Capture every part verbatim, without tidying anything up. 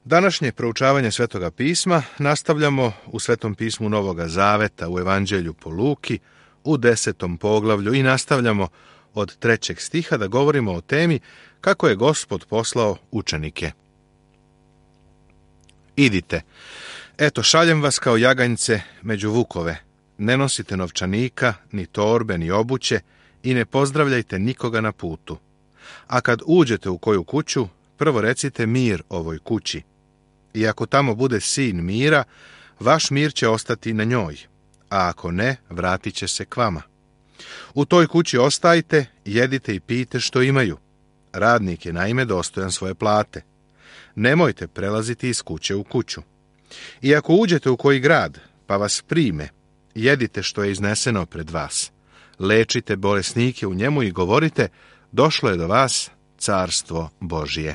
Današnje proučavanje Svetoga pisma nastavljamo u Svetom pismu Novoga Zaveta u Evanđelju po Luki u desetom poglavlju i nastavljamo od trećeg stiha da govorimo o temi kako je Gospod poslao učenike. Idite, eto šaljem vas kao jaganjce među vukove, ne nosite novčanika, ni torbe, ni obuće i ne pozdravljajte nikoga na putu. A kad uđete u koju kuću, prvo recite mir ovoj kući. I ako tamo bude sin mira, vaš mir će ostati na njoj, a ako ne, vratit će se k vama. U toj kući ostajte, jedite i pijte što imaju. Radnik je naime dostojan svoje plate. Nemojte prelaziti iz kuće u kuću. I ako uđete u koji grad, pa vas prime, jedite što je izneseno pred vas. Lečite bolesnike u njemu i govorite, došlo je do vas carstvo Božije.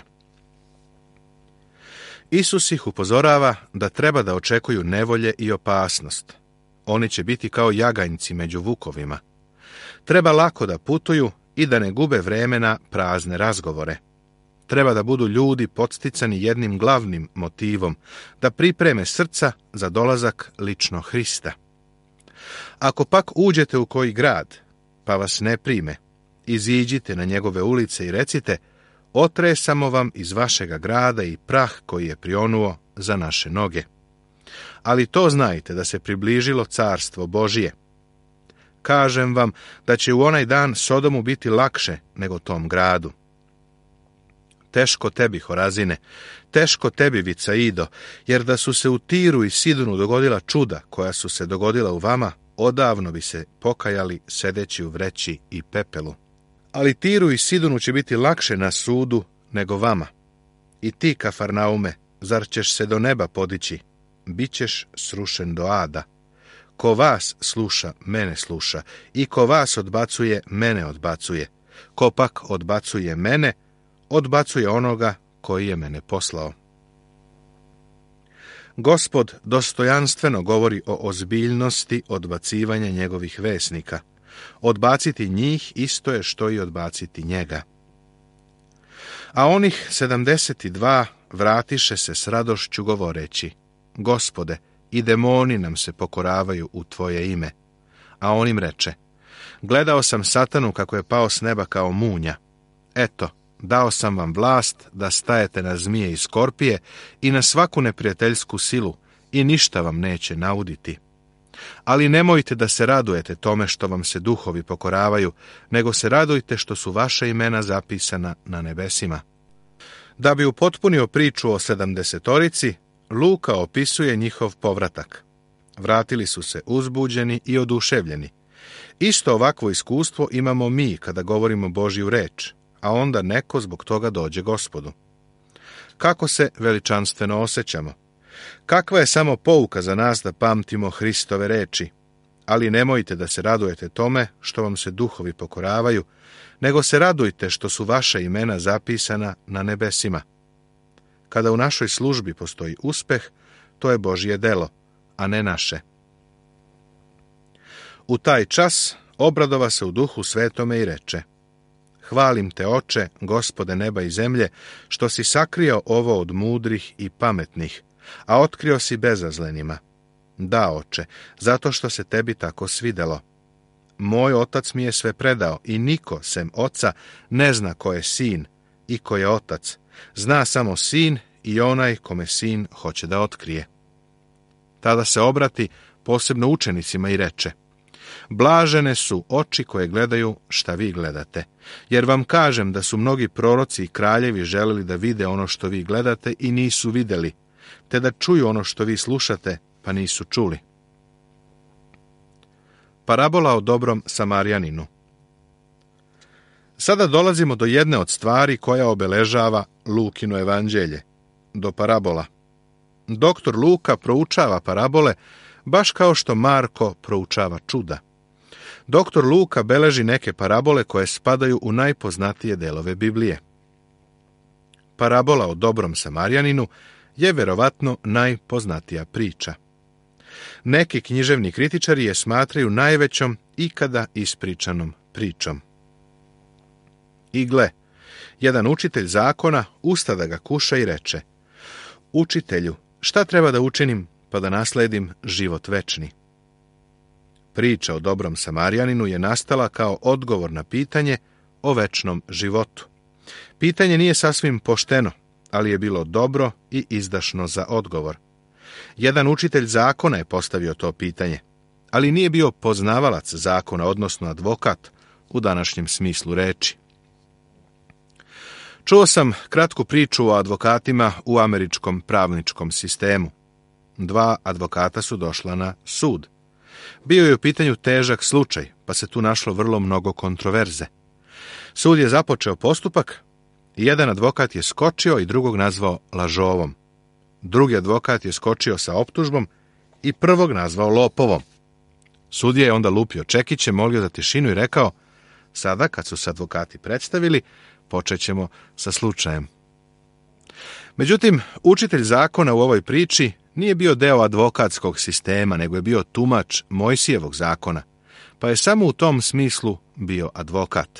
Isus ih upozorava da treba da očekuju nevolje i opasnost. Oni će biti kao jaganjci među vukovima. Treba lako da putuju i da ne gube vremena prazne razgovore. Treba da budu ljudi podsticani jednim glavnim motivom, da pripreme srca za dolazak lično Hrista. Ako pak uđete u koji grad, pa vas ne prime, iziđite na njegove ulice i recite, otresamo vam iz vašega grada i prah koji je prionuo za naše noge. Ali to znajte da se približilo carstvo Božije. Kažem vam da će u onaj dan Sodomu biti lakše nego tom gradu. Teško tebi, Horazine, teško tebi, Vicaido, jer da su se u Tiru i Sidonu dogodila čuda koja su se dogodila u vama, odavno bi se pokajali sedeći u vreći i pepelu. Ali Tiru i Sidonu će biti lakše na sudu nego vama. I ti, Kafarnaume, zar ćeš se do neba podići? Bićeš srušen do ada. Ko vas sluša, mene sluša, i ko vas odbacuje, mene odbacuje. Ko pak odbacuje mene, odbacuje onoga koji je mene poslao. Gospod dostojanstveno govori o ozbiljnosti odbacivanja njegovih vesnika. Odbaciti njih isto je što i odbaciti njega. A onih sedamdeset dva vratiše se s radošću govoreći, Gospode, i demoni nam se pokoravaju u tvoje ime. A on im reče, gledao sam Satanu kako je pao s neba kao munja. Eto, dao sam vam vlast da stajete na zmije i skorpije i na svaku neprijateljsku silu i ništa vam neće nauditi. Ali nemojte da se radujete tome što vam se duhovi pokoravaju, nego se radujte što su vaša imena zapisana na nebesima. Da bi upotpunio priču o sedamdesetorici, Luka opisuje njihov povratak. Vratili su se uzbuđeni i oduševljeni. Isto ovakvo iskustvo imamo mi kada govorimo Božju reč, a onda neko zbog toga dođe Gospodu. Kako se veličanstveno osjećamo? Kakva je samo pouka za nas da pamtimo Hristove reči? Ali nemojte da se radujete tome što vam se duhovi pokoravaju, nego se radujte što su vaša imena zapisana na nebesima. Kada u našoj službi postoji uspeh, to je Božje delo, a ne naše. U taj čas obradova se u Duhu Svetome i reče, hvalim te, Oče, Gospode neba i zemlje, što si sakrio ovo od mudrih i pametnih, a otkrio si bezazlenima. Da, Oče, zato što se tebi tako svidelo. Moj otac mi je sve predao i niko, sem oca, ne zna ko je sin i ko je otac. Zna samo sin i onaj kome sin hoće da otkrije. Tada se obrati posebno učenicima i reče, blažene su oči koje gledaju šta vi gledate, jer vam kažem da su mnogi proroci i kraljevi želeli da vide ono što vi gledate i nisu vidjeli, te da čuju ono što vi slušate, pa nisu čuli. Parabola o dobrom Samarjaninu. Sada dolazimo do jedne od stvari koja obeležava Lukino evanđelje, do parabola. Doktor Luka proučava parabole baš kao što Marko proučava čuda. Doktor Luka beleži neke parabole koje spadaju u najpoznatije delove Biblije. Parabola o dobrom Samarjaninu je verovatno najpoznatija priča. Neki književni kritičari je smatraju najvećom ikada ispričanom pričom. I gle, jedan učitelj zakona usta da ga kuša i reče, Učitelju, šta treba da učinim pa da nasledim život večni? Priča o dobrom Samarijaninu je nastala kao odgovor na pitanje o večnom životu. Pitanje nije sasvim pošteno, ali je bilo dobro i izdašno za odgovor. Jedan učitelj zakona je postavio to pitanje, ali nije bio poznavalac zakona, odnosno advokat u današnjem smislu reči. Čuo sam kratku priču o advokatima u američkom pravničkom sistemu. Dva advokata su došla na sud. Bio je u pitanju težak slučaj, pa se tu našlo vrlo mnogo kontroverze. Sud je započeo postupak i jedan advokat je skočio i drugog nazvao lažovom. Drugi advokat je skočio sa optužbom i prvog nazvao lopovom. Sudija je onda lupio čekiće, molio za tišinu i rekao: sada, kad su se advokati predstavili, počet ćemo sa slučajem. Međutim, učitelj zakona u ovoj priči nije bio deo advokatskog sistema, nego je bio tumač Mojsijevog zakona, pa je samo u tom smislu bio advokat.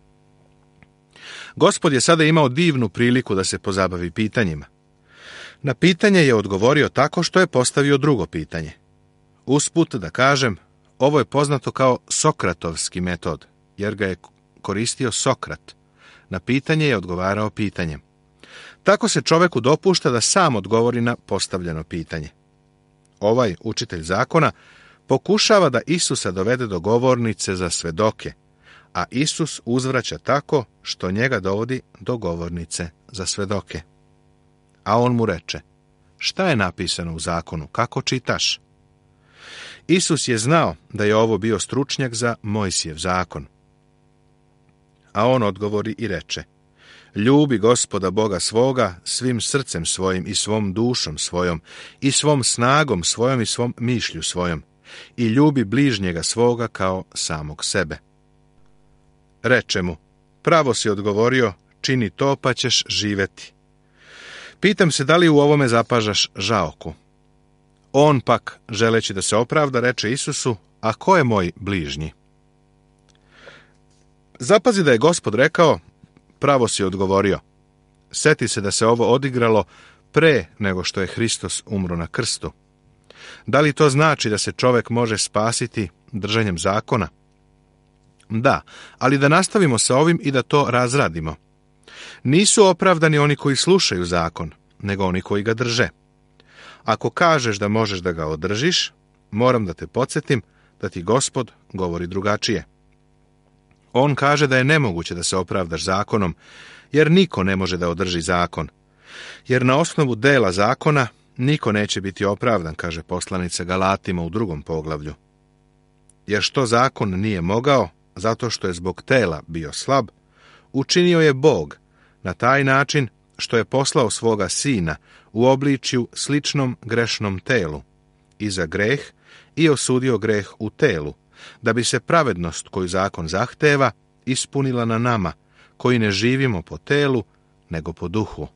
Gospod je sada imao divnu priliku da se pozabavi pitanjima. Na pitanje je odgovorio tako što je postavio drugo pitanje. Usput da kažem, ovo je poznato kao Sokratovski metod, jer ga je koristio Sokrat. Na pitanje je odgovarao pitanjem. Tako se čoveku dopušta da sam odgovori na postavljeno pitanje. Ovaj učitelj zakona pokušava da Isusa dovede do govornice za svedoke, a Isus uzvraća tako što njega dovodi do govornice za svedoke. A on mu reče: šta je napisano u zakonu, kako čitaš? Isus je znao da je ovo bio stručnjak za Mojsijev zakon. A on odgovori i reče: ljubi Gospoda Boga svoga svim srcem svojim i svom dušom svojom i svom snagom svojom i svom mišlju svojom i ljubi bližnjega svoga kao samog sebe. Reče mu: pravo si odgovorio, čini to pa ćeš živeti. Pitam se da li u ovome zapažaš žaoku. On pak, želeći da se opravda, reče Isusu: a ko je moj bližnji? Zapazi da je Gospod rekao: pravo si odgovorio. Seti se da se ovo odigralo pre nego što je Hristos umro na krstu. Da li to znači da se čovek može spasiti držanjem zakona? Da, ali da nastavimo sa ovim i da to razradimo. Nisu opravdani oni koji slušaju zakon, nego oni koji ga drže. Ako kažeš da možeš da ga održiš, moram da te podsjetim da ti Gospod govori drugačije. On kaže da je nemoguće da se opravdaš zakonom, jer niko ne može da održi zakon. Jer na osnovu dela zakona niko neće biti opravdan, kaže poslanica Galatima u drugom poglavlju. Jer što zakon nije mogao, zato što je zbog tela bio slab, učinio je Bog na taj način što je poslao svoga sina u obličju sličnom grešnom telu i za greh i osudio greh u telu, da bi se pravednost koju zakon zahteva ispunila na nama, koji ne živimo po telu, nego po duhu.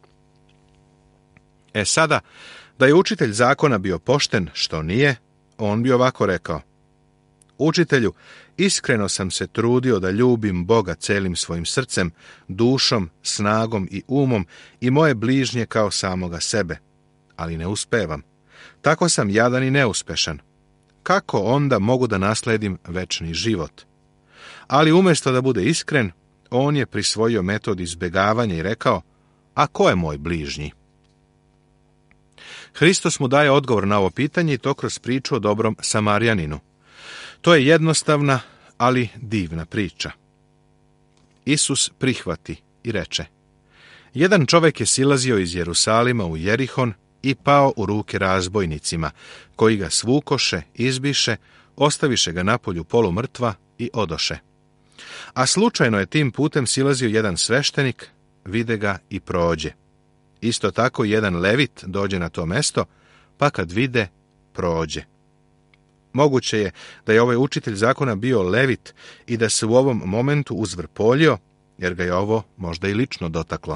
E sada, da je učitelj zakona bio pošten, što nije, on bi ovako rekao: učitelju, iskreno sam se trudio da ljubim Boga celim svojim srcem, dušom, snagom i umom i moje bližnje kao samoga sebe, ali ne uspevam. Tako sam jadan i neuspešan. Kako onda mogu da nasledim večni život? Ali umjesto da bude iskren, on je prisvojio metod izbjegavanja i rekao: a ko je moj bližnji? Hristos mu daje odgovor na ovo pitanje i to kroz priču o dobrom Samarijaninu. To je jednostavna, ali divna priča. Isus prihvati i reče: jedan čovjek je silazio iz Jerusalima u Jerihon i pao u ruke razbojnicima, koji ga svukoše, izbiše, ostaviše ga napolju polumrtva i odoše. A slučajno je tim putem silazio jedan sveštenik, vide ga i prođe. Isto tako jedan levit dođe na to mesto, pa kad vide, prođe. Moguće je da je ovaj učitelj zakona bio levit i da se u ovom momentu uzvrpoljio, jer ga je ovo možda i lično dotaklo.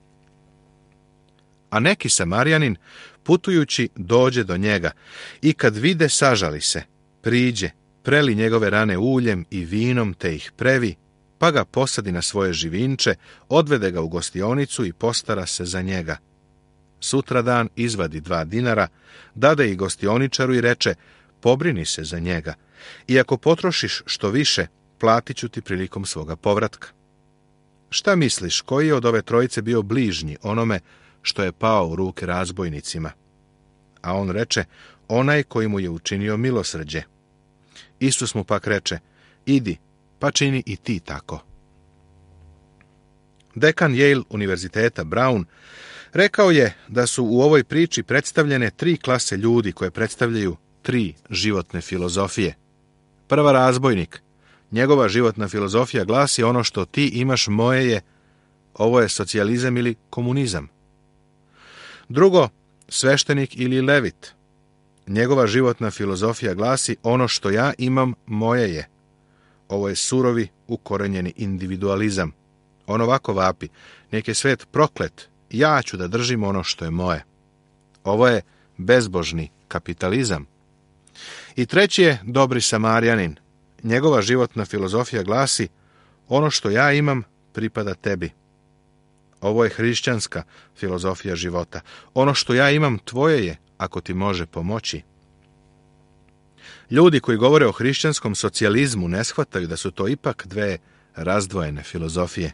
A neki Samarijanin, putujući, dođe do njega i kad vide, sažali se, priđe, preli njegove rane uljem i vinom te ih previ, pa ga posadi na svoje živinče, odvede ga u gostionicu i postara se za njega. sutradan izvadi dva dinara, dade ih gostioničaru i reče, pobrini se za njega, i ako potrošiš što više, platit ću ti prilikom svoga povratka. Šta misliš, koji je od ove trojice bio bližnji onome što je pao u ruke razbojnicima? A on reče, onaj koji mu je učinio milosrđe. Isus mu pak reče, idi, pa čini i ti tako. Dekan Yale univerziteta Brown rekao je da su u ovoj priči predstavljene tri klase ljudi koje predstavljaju tri životne filozofije. Prva, razbojnik. Njegova životna filozofija glasi, ono što ti imaš moje je, ovo je socijalizam ili komunizam. Drugo, sveštenik ili levit. Njegova životna filozofija glasi, ono što ja imam moje je. Ovo je surovi, ukorenjeni individualizam. On ovako vapi, nek je svet proklet, ja ću da držim ono što je moje. Ovo je bezbožni kapitalizam. I treći je dobri Samarjanin. Njegova životna filozofija glasi, ono što ja imam pripada tebi. Ovo je hrišćanska filozofija života. Ono što ja imam tvoje je, ako ti može pomoći. Ljudi koji govore o hrišćanskom socijalizmu ne shvataju da su to ipak dve razdvojene filozofije.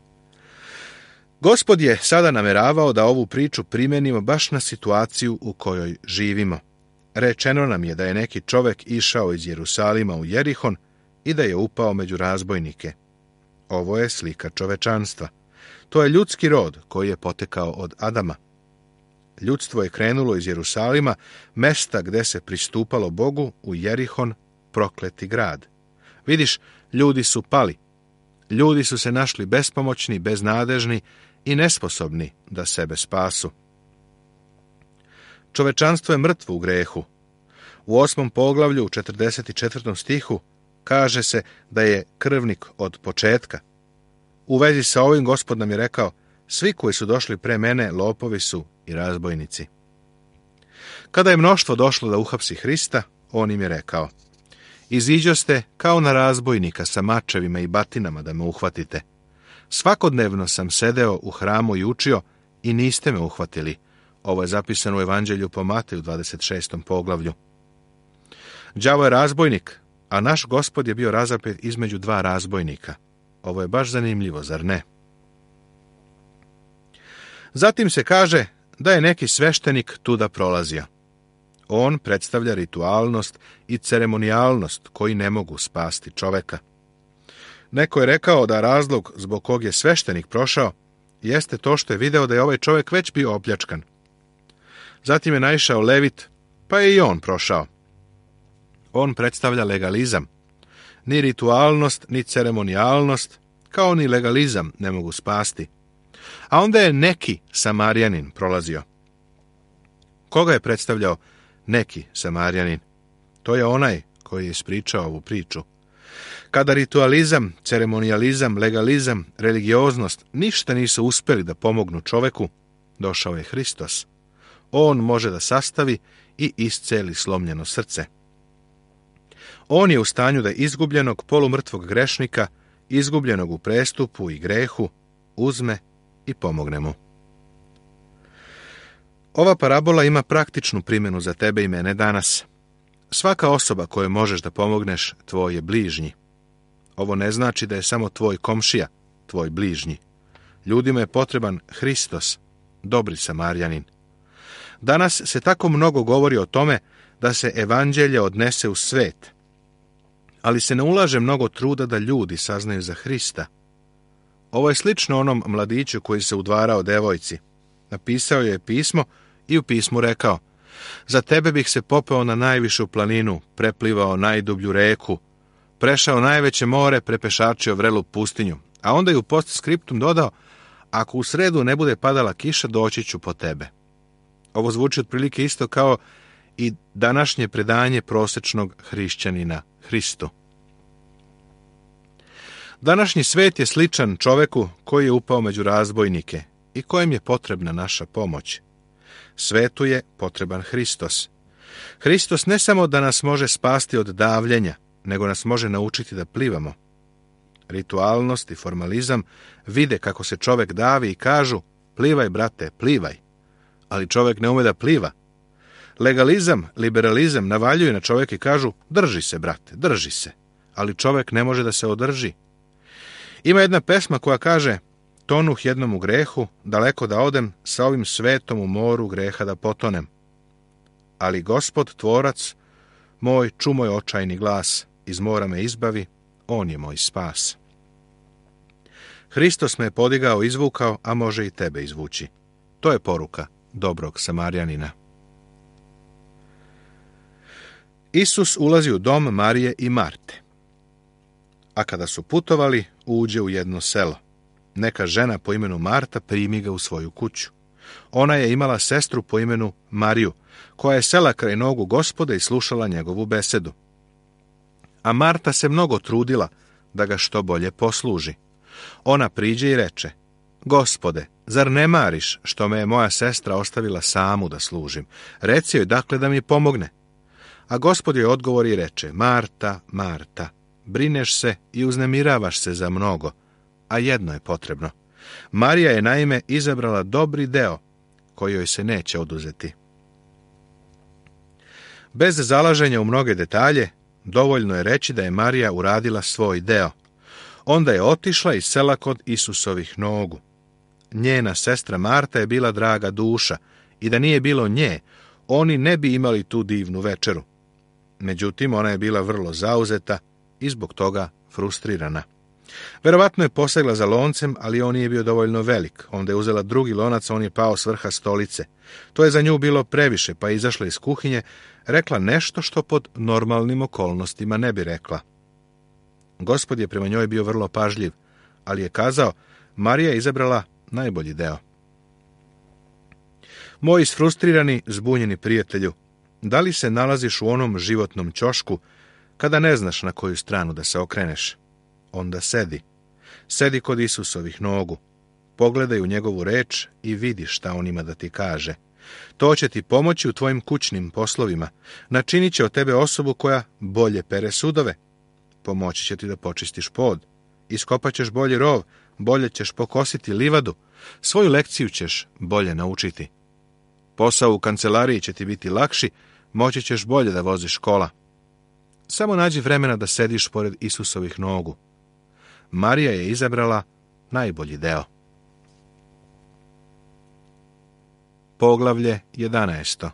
Gospod je sada nameravao da ovu priču primenimo baš na situaciju u kojoj živimo. Rečeno nam je da je neki čovek išao iz Jerusalima u Jerihon i da je upao među razbojnike. Ovo je slika čovečanstva. To je ljudski rod koji je potekao od Adama. Ljudstvo je krenulo iz Jerusalima, mesta gde se pristupalo Bogu, u Jerihon, prokleti grad. Vidiš, ljudi su pali. Ljudi su se našli bespomoćni, beznadežni i nesposobni da sebe spasu. Čovečanstvo je mrtvo u grehu. U osmom poglavlju, u četrdeset četvrtom stihu, kaže se da je krvnik od početka. U vezi sa ovim Gospod nam je rekao, svi koji su došli pre mene, lopovi su i razbojnici. Kada je mnoštvo došlo da uhapsi Hrista, on im je rekao, iziđoste kao na razbojnika sa mačevima i batinama da me uhvatite. Svakodnevno sam sedeo u hramu i učio i niste me uhvatili. Ovo je zapisano u Evanđelju po Mateju dvadeset šestom poglavlju. Đavo je razbojnik, a naš Gospod je bio razapet između dva razbojnika. Ovo je baš zanimljivo, zar ne? Zatim se kaže da je neki sveštenik tuda prolazio. On predstavlja ritualnost i ceremonijalnost koji ne mogu spasti čoveka. Neko je rekao da razlog zbog kog je sveštenik prošao jeste to što je video da je ovaj čovjek već bio opljačkan. Zatim je naišao levit, pa je i on prošao. On predstavlja legalizam. Ni ritualnost, ni ceremonijalnost, kao ni legalizam ne mogu spasti. A onda je neki Samarjanin prolazio. Koga je predstavljao neki Samarjanin? To je onaj koji je ispričao ovu priču. Kada ritualizam, ceremonijalizam, legalizam, religioznost ništa nisu uspjeli da pomognu čoveku, došao je Hristos. On može da sastavi i isceli slomljeno srce. On je u stanju da izgubljenog polumrtvog grešnika, izgubljenog u prestupu i grehu, uzme i pomogne mu. Ova parabola ima praktičnu primjenu za tebe i mene danas. Svaka osoba kojoj možeš da pomogneš, tvoj je bližnji. Ovo ne znači da je samo tvoj komšija, tvoj bližnji. Ljudima je potreban Hristos, dobri Samarjanin. Danas se tako mnogo govori o tome da se evanđelje odnese u svet, ali se ne ulaže mnogo truda da ljudi saznaju za Hrista. Ovo je slično onom mladiću koji se udvarao devojci. Napisao je pismo i u pismu rekao, za tebe bih se popeo na najvišu planinu, preplivao najdublju reku, prešao najveće more, prepešačio vrelu pustinju, a onda je u postskriptum dodao, ako u sredu ne bude padala kiša, doći ću po tebe. Ovo zvuči otprilike isto kao i današnje predanje prosečnog hrišćanina Hristu. Današnji svet je sličan čoveku koji je upao među razbojnike i kojem je potrebna naša pomoć. Svetu je potreban Hristos. Hristos ne samo da nas može spasti od davljenja, nego nas može naučiti da plivamo. Ritualnost i formalizam vide kako se čovek davi i kažu, plivaj, brate, plivaj. ali čovjek ne ume da pliva. Legalizam, liberalizam navaljuju na čovjek i kažu, drži se, brate, drži se, ali čovjek ne može da se održi. Ima jedna pesma koja kaže, tonuh jednom u grehu, daleko da odem, sa ovim svetom u moru greha da potonem. Ali Gospod, tvorac, moj, ču moj očajni glas, iz mora me izbavi, on je moj spas. Hristos me je podigao, izvukao, a može i tebe izvući. To je poruka dobrog Samarjanina. Isus ulazi u dom Marije i Marte. A kada su putovali, uđe u jedno selo. Neka žena po imenu Marta primi ga u svoju kuću. Ona je imala sestru po imenu Mariju, koja je sela kraj nogu Gospoda i slušala njegovu besedu. A Marta se mnogo trudila da ga što bolje posluži. Ona priđe i reče, Gospode, zar ne mariš što me je moja sestra ostavila samu da služim? Reci joj dakle da mi pomogne. A Gospod joj odgovori i reče, Marta, Marta, brineš se i uznemiravaš se za mnogo, a jedno je potrebno. Marija je naime izabrala dobri deo koji joj se neće oduzeti. Bez zalaženja u mnoge detalje, dovoljno je reći da je Marija uradila svoj deo. Onda je otišla iz sela kod Isusovih nogu. Njena sestra Marta je bila draga duša i da nije bilo nje, oni ne bi imali tu divnu večeru. Međutim, ona je bila vrlo zauzeta i zbog toga frustrirana. Verovatno je posegla za loncem, ali on nije bio dovoljno velik. Onda je uzela drugi lonac, a on je pao s vrha stolice. To je za nju bilo previše, pa je izašla iz kuhinje, rekla nešto što pod normalnim okolnostima ne bi rekla. Gospod je prema njoj bio vrlo pažljiv, ali je kazao, Marija je izabrala najbolji deo. Moj isfrustrirani, zbunjeni prijatelju, da li se nalaziš u onom životnom ćošku kada ne znaš na koju stranu da se okreneš? Onda sedi. Sedi kod Isusovih nogu. Pogledaj u njegovu reč i vidi šta on ima da ti kaže. To će ti pomoći u tvojim kućnim poslovima. Načinit će od tebe osobu koja bolje pere sudove. Pomoći će ti da počistiš pod. Iskopat ćeš bolji rov, bolje ćeš pokositi livadu. Svoju lekciju ćeš bolje naučiti. Posao u kancelariji će ti biti lakši, moći ćeš bolje da voziš kola. Samo nađi vremena da sediš pored Isusovih nogu. Marija je izabrala najbolji deo. Poglavlje jedanaesto.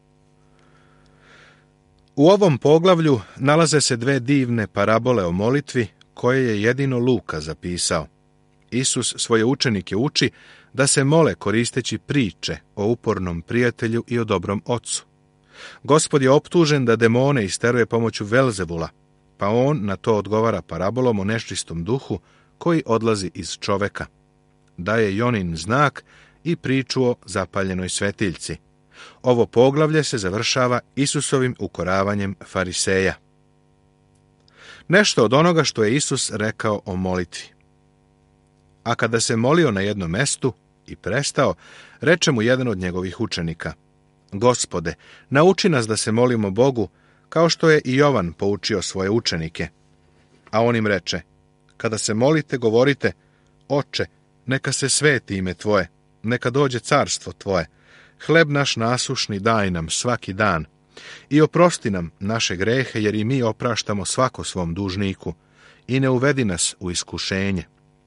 U ovom poglavlju nalaze se dve divne parabole o molitvi koje je jedino Luka zapisao. Isus svoje učenike uči da se mole koristeći priče o upornom prijatelju i o dobrom ocu. Gospod je optužen da demone isteruje pomoću Velzebula, pa on na to odgovara parabolom o nečistom duhu koji odlazi iz čoveka. Daje Jonin znak i priču o zapaljenoj svetiljci. Ovo poglavlje se završava Isusovim ukoravanjem fariseja. Nešto od onoga što je Isus rekao o molitvi. A kada se molio na jednom mestu i prestao, reče mu jedan od njegovih učenika, Gospode, nauči nas da se molimo Bogu, kao što je i Jovan poučio svoje učenike. A on im reče, kada se molite, govorite, Oče, neka se sveti ime Tvoje, neka dođe carstvo Tvoje, hleb naš nasušni daj nam svaki dan i oprosti nam naše grehe, jer i mi opraštamo svako svom dužniku i ne uvedi nas u iskušenje.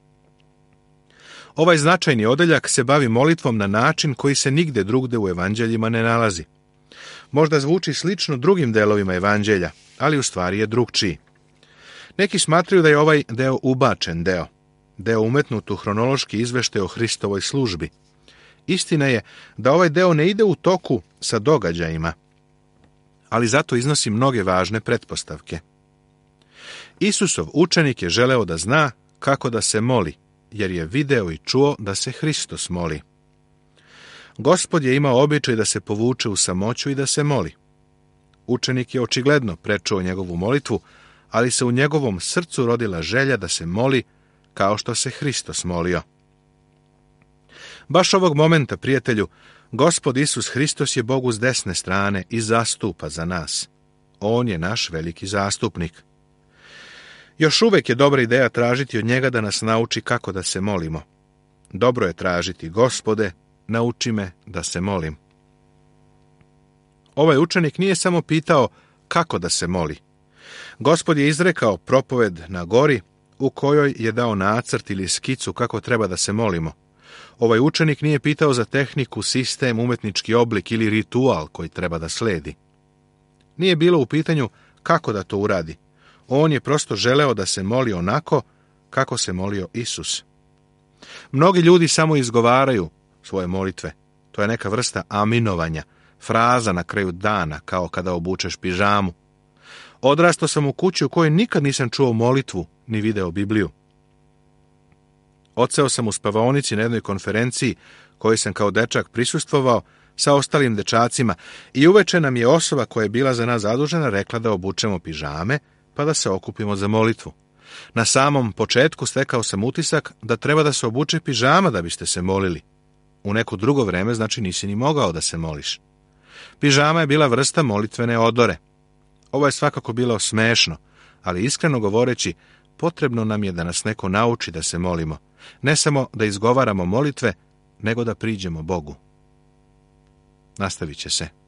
Ovaj značajni odeljak se bavi molitvom na način koji se nigde drugde u evanđeljima ne nalazi. Možda zvuči slično drugim delovima evanđelja, ali u stvari je drugčiji. Neki smatraju da je ovaj deo ubačen deo, deo umetnut u hronološki izveštaj o Hristovoj službi. Istina je da ovaj deo ne ide u toku sa događajima, ali zato iznosi mnoge važne pretpostavke. Isusov učenik je želeo da zna kako da se moli, jer je video i čuo da se Hristos moli. Gospod je imao običaj da se povuče u samoću i da se moli. Učenik je očigledno prečuo njegovu molitvu, ali se u njegovom srcu rodila želja da se moli kao što se Hristos molio. Baš ovog momenta, prijatelju, Gospod Isus Hristos je Bogu s desne strane i zastupa za nas. On je naš veliki zastupnik. Još uvek je dobra ideja tražiti od njega da nas nauči kako da se molimo. Dobro je tražiti, Gospode, nauči me da se molim. Ovaj učenik nije samo pitao kako da se moli. Gospod je izrekao propoved na gori u kojoj je dao nacrt ili skicu kako treba da se molimo. Ovaj učenik nije pitao za tehniku, sistem, umetnički oblik ili ritual koji treba da sledi. Nije bilo u pitanju kako da to uradi. On je prosto želeo da se moli onako kako se molio Isus. Mnogi ljudi samo izgovaraju svoje molitve. To je neka vrsta aminovanja, fraza na kraju dana, kao kada obučeš pižamu. Odrastao sam u kući u kojoj nikad nisam čuo molitvu ni video Bibliju. Odseo sam u spavaonici na jednoj konferenciji kojoj sam kao dečak prisustvovao sa ostalim dečacima i uveče nam je osoba koja je bila za nas zadužena rekla da obučemo pižame pa da se okupimo za molitvu. Na samom početku stekao sam utisak da treba da se obuče pižama da biste se molili. U neko drugo vreme znači nisi ni mogao da se moliš. Pižama je bila vrsta molitvene odore. Ovo je svakako bilo smešno, ali iskreno govoreći, potrebno nam je da nas neko nauči da se molimo. Ne samo da izgovaramo molitve, nego da priđemo Bogu. Nastavit će se.